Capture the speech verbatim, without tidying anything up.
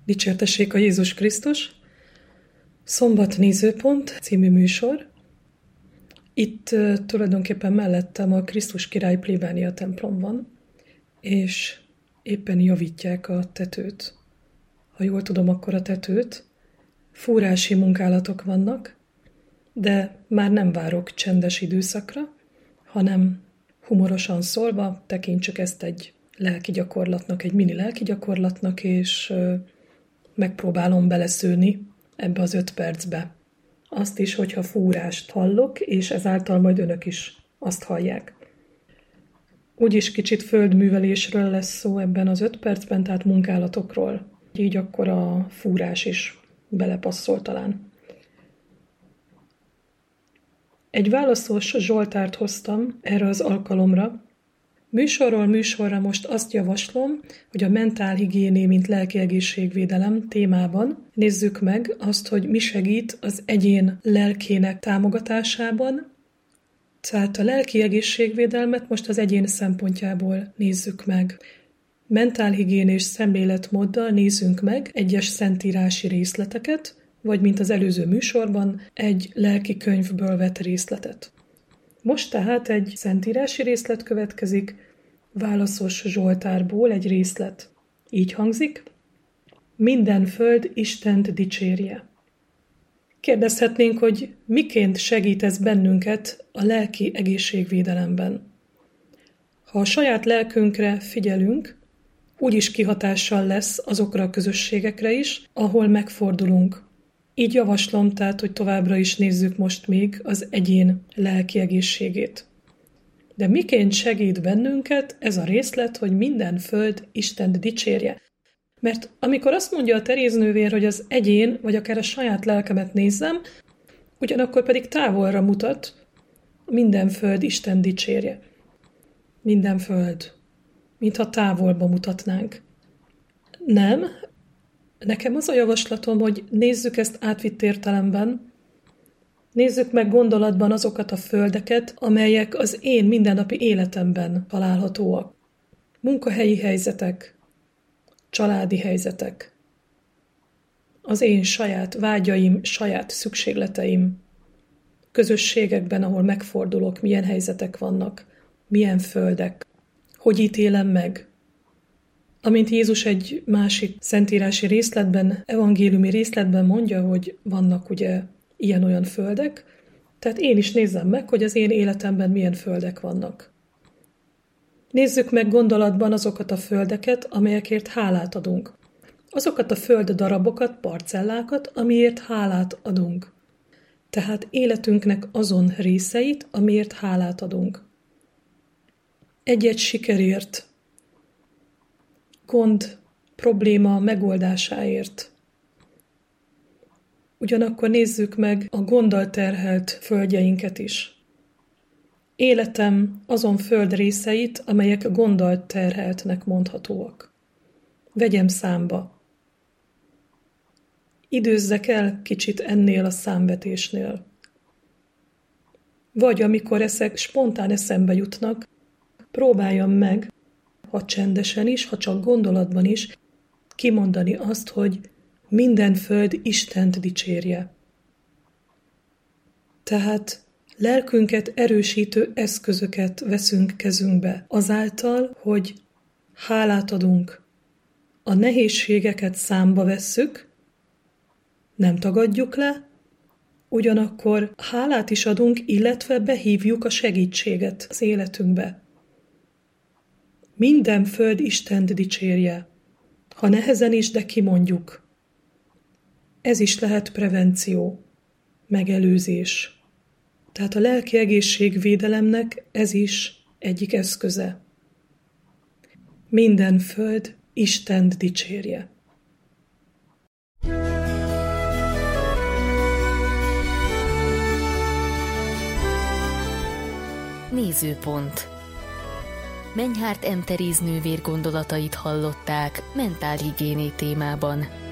Dicsértessék a Jézus Krisztus! Szombat nézőpont című műsor. Itt uh, tulajdonképpen mellettem a Krisztus Király plébánia templom van, és éppen javítják a tetőt. Ha jól tudom, akkor a tetőt. Fúrási munkálatok vannak, de már nem várok csendes időszakra, hanem humorosan szólva tekintsük ezt egy lelki gyakorlatnak, egy mini lelki gyakorlatnak, és uh, megpróbálom beleszőni ebbe az öt percbe. Azt is, hogyha fúrást hallok, és ezáltal majd önök is azt hallják. Úgyis kicsit földművelésről lesz szó ebben az öt percben, tehát munkálatokról. Így akkor a fúrás is belepasszol talán. Egy válaszos Zsoltárt hoztam erre az alkalomra. Műsorról műsorra most azt javaslom, hogy a mentálhigiéné, mint lelki egészségvédelem témában nézzük meg azt, hogy mi segít az egyén lelkének támogatásában. Tehát a lelki egészségvédelmet most az egyén szempontjából nézzük meg. Mentálhigiénés szemléletmóddal nézzünk meg egyes szentírási részleteket, vagy mint az előző műsorban, egy lelki könyvből vett részletet. Most tehát egy szentírási részlet következik, válaszos Zsoltárból egy részlet. Így hangzik: minden föld Istent dicsérje. Kérdezhetnénk, hogy miként segít ez bennünket a lelki egészségvédelemben. Ha a saját lelkünkre figyelünk, úgyis kihatással lesz azokra a közösségekre is, ahol megfordulunk. Így javaslom tehát, hogy továbbra is nézzük most még az egyén lelki egészségét. De miként segít bennünket ez a részlet, hogy minden föld Istent dicsérje? Mert amikor azt mondja a Teréznővér, hogy az egyén, vagy akár a saját lelkemet nézzem, ugyanakkor pedig távolra mutat, minden föld Isten dicsérje. Minden föld. Mintha távolba mutatnánk. Nem. Nekem az a javaslatom, hogy nézzük ezt átvitt értelemben, nézzük meg gondolatban azokat a földeket, amelyek az én mindennapi életemben találhatóak. Munkahelyi helyzetek, családi helyzetek, az én saját vágyaim, saját szükségleteim, közösségekben, ahol megfordulok, milyen helyzetek vannak, milyen földek, hogy ítélem meg. Amint Jézus egy másik szentírási részletben, evangéliumi részletben mondja, hogy vannak ugye ilyen-olyan földek, tehát én is nézzem meg, hogy az én életemben milyen földek vannak. Nézzük meg gondolatban azokat a földeket, amelyekért hálát adunk. Azokat a föld darabokat, parcellákat, amiért hálát adunk. Tehát életünknek azon részeit, amiért hálát adunk. Egy-egy sikerért, gond, probléma megoldásáért. Ugyanakkor nézzük meg a gonddal terhelt földjeinket is. Életem azon föld részeit, amelyek gonddal terheltnek mondhatóak. Vegyem számba. Időzzek el kicsit ennél a számvetésnél. Vagy amikor ezek spontán eszembe jutnak, próbáljam meg, ha csendesen is, ha csak gondolatban is, kimondani azt, hogy minden föld Istent dicsérje. Tehát lelkünket erősítő eszközöket veszünk kezünkbe, azáltal, hogy hálát adunk. A nehézségeket számba vesszük, nem tagadjuk le, ugyanakkor hálát is adunk, illetve behívjuk a segítséget az életünkbe. Minden föld Istent dicsérje, ha nehezen is, de kimondjuk. Ez is lehet prevenció, megelőzés. Tehát a lelki egészségvédelemnek ez is egyik eszköze. Minden föld Istent dicsérje. Nézőpont. Menyhárt M. Teréznővér gondolatait hallották mentálhigiéné témában.